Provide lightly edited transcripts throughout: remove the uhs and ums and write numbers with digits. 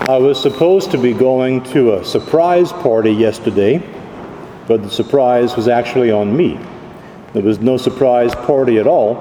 I was supposed to be going to a surprise party yesterday, but the surprise was actually on me. There was no surprise party at all.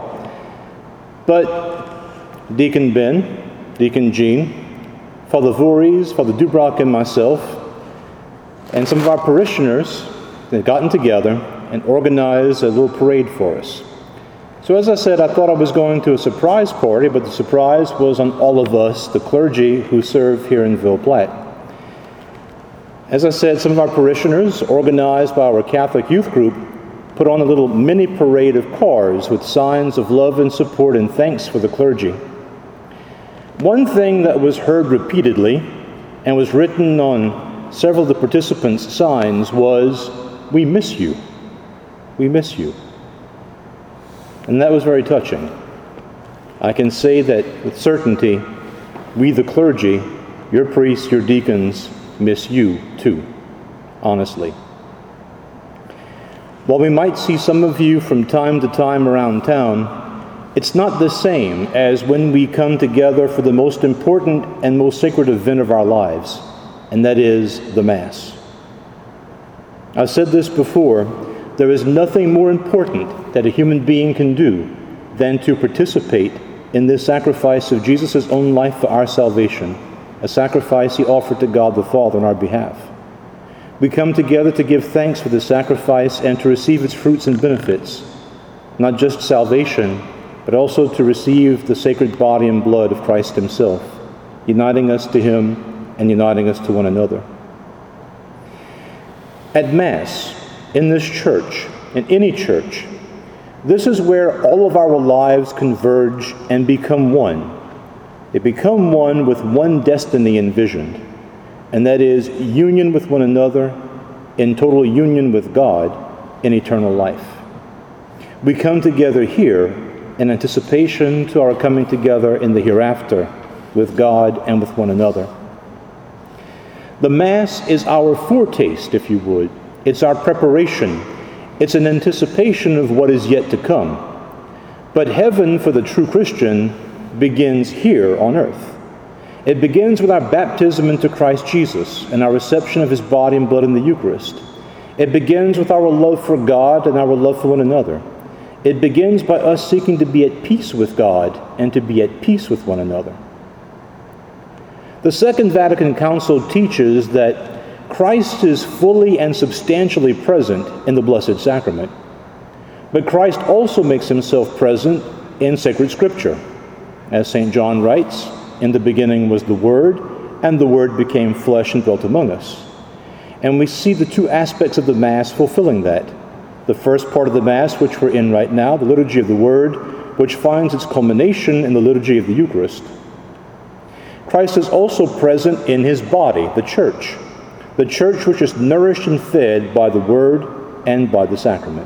But Deacon Ben, Deacon Jean, Father Voorhees, Father Dubrock, and myself, and some of our parishioners had gotten together and organized a little parade for us. So as I said, I thought I was going to a surprise party, but the surprise was on all of us, the clergy who serve here in Ville Platte. As I said, some of our parishioners, organized by our Catholic youth group, put on a little mini parade of cars with signs of love and support and thanks for the clergy. One thing that was heard repeatedly and was written on several of the participants' signs was, "We miss you. We miss you." And that was very touching. I can say that with certainty, we the clergy, your priests, your deacons, miss you too, honestly. While we might see some of you from time to time around town, it's not the same as when we come together for the most important and most sacred event of our lives, and that is the Mass. I've said this before, there is nothing more important that a human being can do than to participate in this sacrifice of Jesus' own life for our salvation, a sacrifice he offered to God the Father on our behalf. We come together to give thanks for this sacrifice and to receive its fruits and benefits, not just salvation, but also to receive the sacred body and blood of Christ himself, uniting us to him and uniting us to one another. At Mass, in this church, in any church, this is where all of our lives converge and become one. They become one with one destiny envisioned, and that is union with one another, in total union with God, in eternal life. We come together here in anticipation to our coming together in the hereafter with God and with one another. The Mass is our foretaste, if you would. It's our preparation. It's an anticipation of what is yet to come. But heaven for the true Christian begins here on earth. It begins with our baptism into Christ Jesus and our reception of his body and blood in the Eucharist. It begins with our love for God and our love for one another. It begins by us seeking to be at peace with God and to be at peace with one another. The Second Vatican Council teaches that Christ is fully and substantially present in the Blessed Sacrament. But Christ also makes himself present in sacred Scripture. As St. John writes, "In the beginning was the Word, and the Word became flesh and dwelt among us." And we see the two aspects of the Mass fulfilling that. The first part of the Mass, which we're in right now, the Liturgy of the Word, which finds its culmination in the Liturgy of the Eucharist. Christ is also present in his body, the Church which is nourished and fed by the Word and by the sacrament.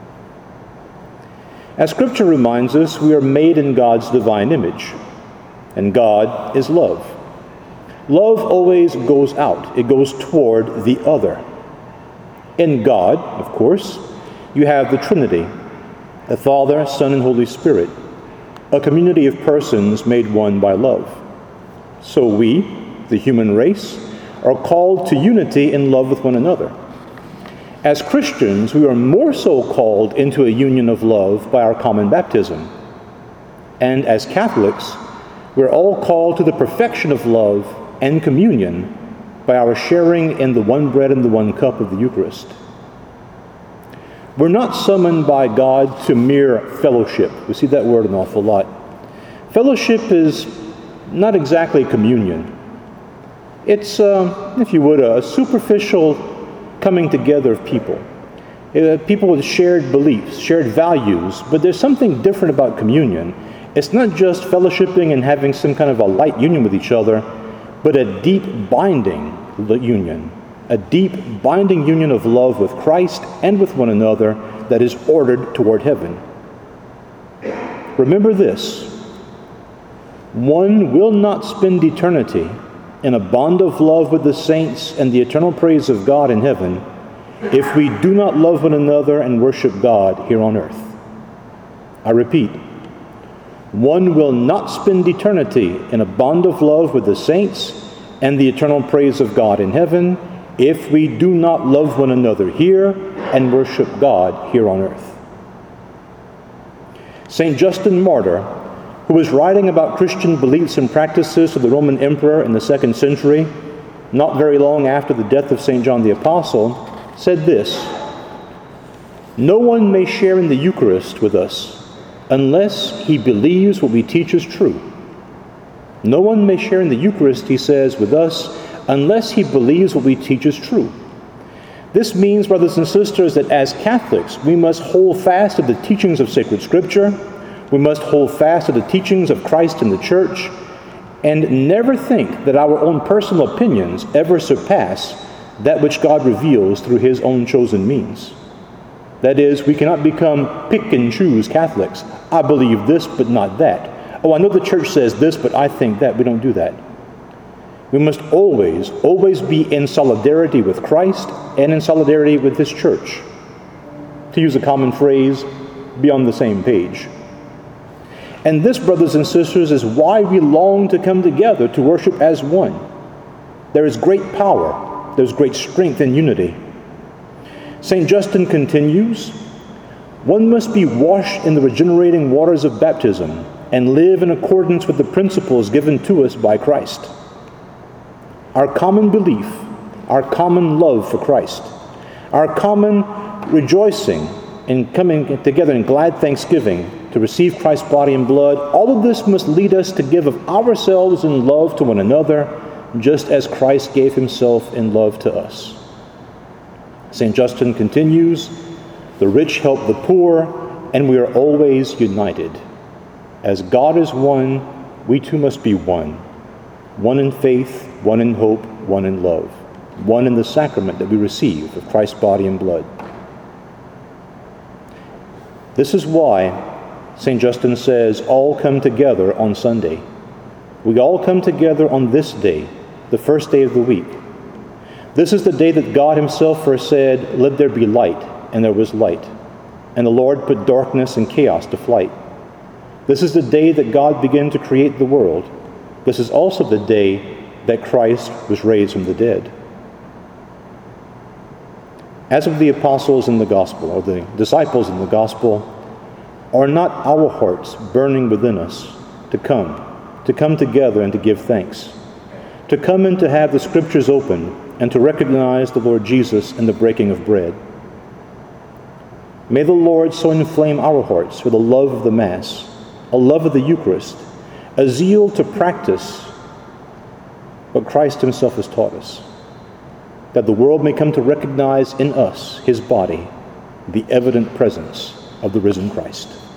As Scripture reminds us, we are made in God's divine image, and God is love. Love always goes out. It goes toward the other. In God, of course, you have the Trinity, the Father, Son, and Holy Spirit, a community of persons made one by love. So we, the human race, are called to unity in love with one another. As Christians, we are more so called into a union of love by our common baptism. And as Catholics, we're all called to the perfection of love and communion by our sharing in the one bread and the one cup of the Eucharist. We're not summoned by God to mere fellowship. We see that word an awful lot. Fellowship is not exactly communion. It's, if you would, a superficial coming together of people. People with shared beliefs, shared values, but there's something different about communion. It's not just fellowshipping and having some kind of a light union with each other, but a deep binding union. A deep binding union of love with Christ and with one another that is ordered toward heaven. Remember this: one will not spend eternity in a bond of love with the saints and the eternal praise of God in heaven if we do not love one another and worship God here on earth. I repeat, one will not spend eternity in a bond of love with the saints and the eternal praise of God in heaven if we do not love one another here and worship God here on earth. St. Justin Martyr, who was writing about Christian beliefs and practices to the Roman emperor in the 2nd century, not very long after the death of St. John the Apostle, said this: "No one may share in the Eucharist with us unless he believes what we teach is true. No one may share in the Eucharist," he says, "with us unless he believes what we teach is true." This means, brothers and sisters, that as Catholics, we must hold fast to the teachings of sacred Scripture, we must hold fast to the teachings of Christ and the Church, and never think that our own personal opinions ever surpass that which God reveals through His own chosen means. That is, we cannot become pick and choose Catholics. I believe this, but not that. Oh, I know the Church says this, but I think that. We don't do that. We must always be in solidarity with Christ and in solidarity with His Church. To use a common phrase, be on the same page. And this, brothers and sisters, is why we long to come together to worship as one. There is great power, there's great strength in unity. St. Justin continues, "One must be washed in the regenerating waters of baptism and live in accordance with the principles given to us by Christ. Our common belief, our common love for Christ, our common rejoicing in coming together in glad thanksgiving to receive Christ's body and blood, all of this must lead us to give of ourselves in love to one another, just as Christ gave Himself in love to us." St. Justin continues, "The rich help the poor, and we are always united. As God is one, we too must be one. One in faith, one in hope, one in love. One in the sacrament that we receive of Christ's body and blood." This is why St. Justin says, all come together on Sunday. We all come together on this day, the first day of the week. This is the day that God Himself first said, "Let there be light," and there was light. And the Lord put darkness and chaos to flight. This is the day that God began to create the world. This is also the day that Christ was raised from the dead. As of the apostles in the gospel, or the disciples in the gospel, are not our hearts burning within us to come together and to give thanks, to come and to have the Scriptures open and to recognize the Lord Jesus in the breaking of bread? May the Lord so inflame our hearts with a love of the Mass, a love of the Eucharist, a zeal to practice what Christ Himself has taught us, that the world may come to recognize in us, His body, the evident presence of the risen Christ.